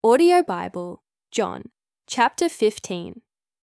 Audio Bible, John, chapter 15.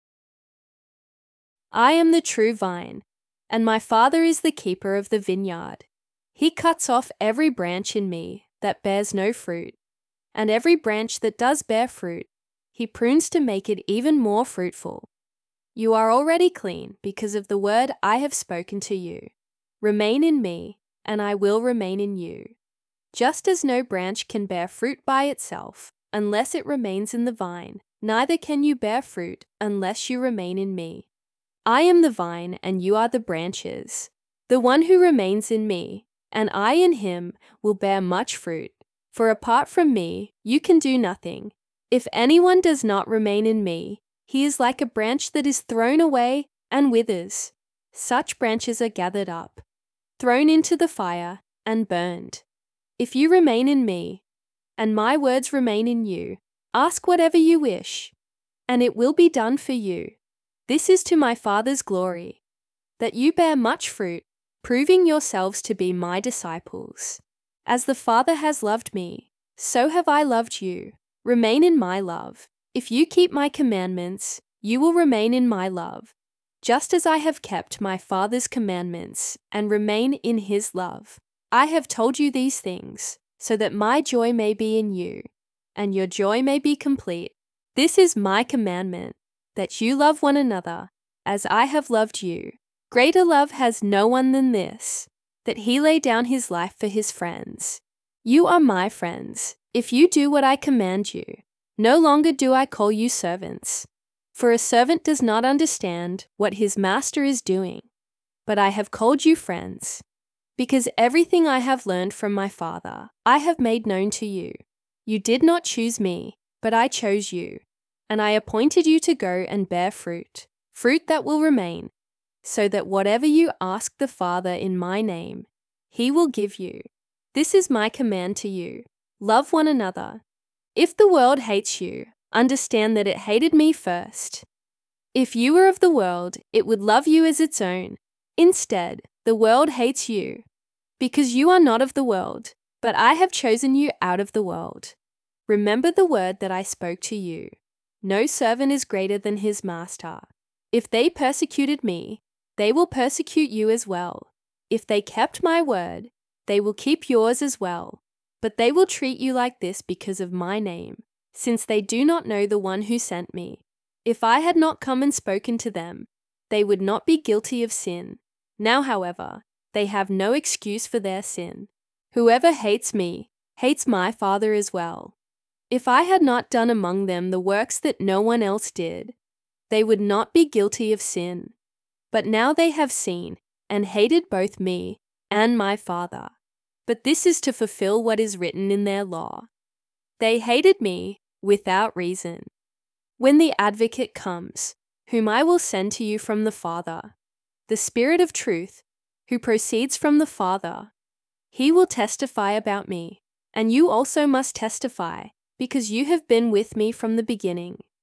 I am the true vine, and my Father is the keeper of the vineyard. He cuts off every branch in me that bears no fruit, and every branch that does bear fruit, he prunes to make it even more fruitful. You are already clean because of the word I have spoken to you. Remain in me, and I will remain in you. Just as no branch can bear fruit by itself, unless it remains in the vine, neither can you bear fruit unless you remain in me. I am the vine, and you are the branches. The one who remains in me, and I in him, will bear much fruit. For apart from me, you can do nothing. If anyone does not remain in me, he is like a branch that is thrown away and withers. Such branches are gathered up, thrown into the fire, and burned. If you remain in me, and my words remain in you, ask whatever you wish, and it will be done for you. This is to my Father's glory, that you bear much fruit, proving yourselves to be my disciples. As the Father has loved me, so have I loved you. Remain in my love. If you keep my commandments, you will remain in my love, just as I have kept my Father's commandments and remain in his love. I have told you these things, so that my joy may be in you, and your joy may be complete. This is my commandment, that you love one another, as I have loved you. Greater love has no one than this, that he lay down his life for his friends. You are my friends, if you do what I command you. No longer do I call you servants, for a servant does not understand what his master is doing, but I have called you friends. Because everything I have learned from my Father, I have made known to you. You did not choose me, but I chose you, and I appointed you to go and bear fruit, fruit that will remain, so that whatever you ask the Father in my name, he will give you. This is my command to you. Love one another. If the world hates you, understand that it hated me first. If you were of the world, it would love you as its own. Instead, the world hates you, because you are not of the world, but I have chosen you out of the world. Remember the word that I spoke to you. No servant is greater than his master. If they persecuted me, they will persecute you as well. If they kept my word, they will keep yours as well. But they will treat you like this because of my name, since they do not know the one who sent me. If I had not come and spoken to them, they would not be guilty of sin. Now, however, they have no excuse for their sin. Whoever hates me hates my Father as well. If I had not done among them the works that no one else did, they would not be guilty of sin. But now they have seen and hated both me and my Father. But this is to fulfill what is written in their law. They hated me without reason. When the Advocate comes, whom I will send to you from the Father, the Spirit of truth, who proceeds from the Father, he will testify about me, and you also must testify, because you have been with me from the beginning.